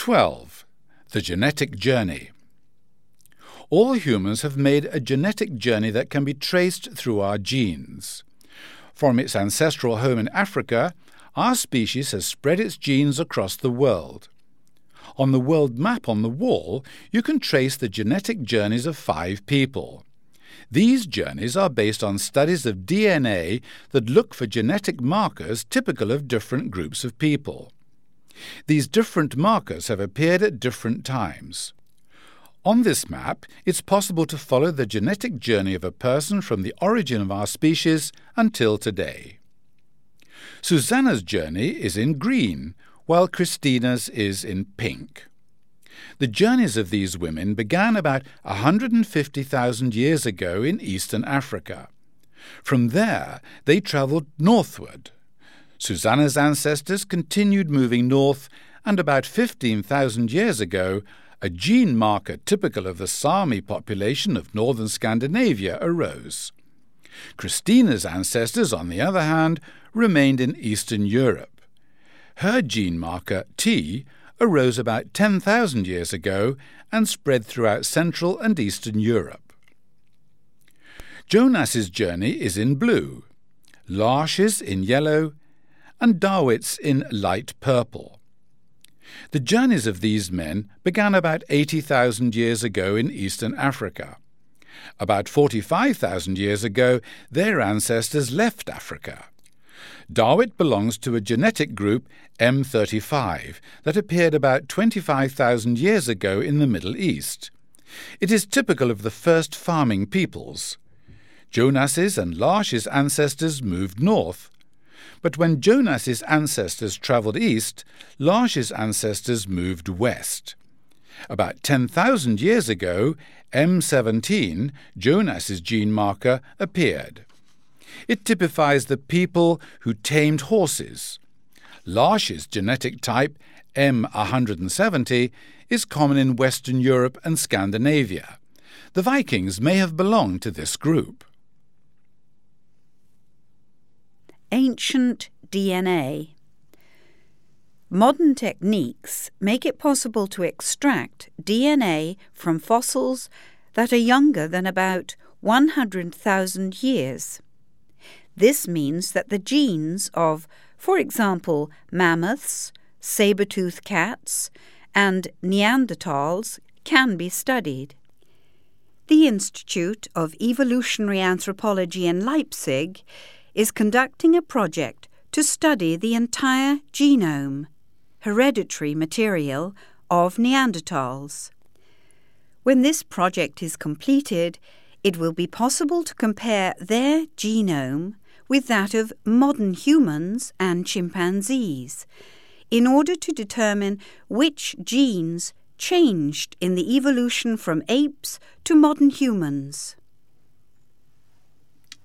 12. The genetic journey. All humans have made a genetic journey that can be traced through our genes. From its ancestral home in Africa, our species has spread its genes across the world. On the world map on the wall, you can trace the genetic journeys of 5 people. These journeys are based on studies of DNA that look for genetic markers typical of different groups of people. These different markers have appeared at different times. On this map, it's possible to follow the genetic journey of a person from the origin of our species until today. Susanna's journey is in green, while Christina's is in pink. The journeys of these women began about 150,000 years ago in eastern Africa. From there, they travelled northward. Susanna's ancestors continued moving north, and about 15,000 years ago, a gene marker typical of the Sami population of northern Scandinavia arose. Christina's ancestors, on the other hand, remained in Eastern Europe. Her gene marker, T, arose about 10,000 years ago and spread throughout Central and Eastern Europe. Jonas's journey is in blue, Larsh's in yellow, and Dawitt's in light purple. The journeys of these men began about 80,000 years ago in Eastern Africa. About 45,000 years ago, their ancestors left Africa. Dawitt belongs to a genetic group, M35, that appeared about 25,000 years ago in the Middle East. It is typical of the first farming peoples. Jonas's and Larsh's ancestors moved north. But when Jonas's ancestors travelled east, Larsh's ancestors moved west. About 10,000 years ago, M17, Jonas's gene marker, appeared. It typifies the people who tamed horses. Larsh's genetic type, M170, is common in Western Europe and Scandinavia. The Vikings may have belonged to this group. Ancient DNA. Modern techniques make it possible to extract DNA from fossils that are younger than about 100,000 years. This means that the genes of, for example, mammoths, saber-toothed cats, and Neanderthals can be studied. The Institute of Evolutionary Anthropology in Leipzig is conducting a project to study the entire genome, hereditary material, of Neanderthals. When this project is completed, it will be possible to compare their genome with that of modern humans and chimpanzees, in order to determine which genes changed in the evolution from apes to modern humans.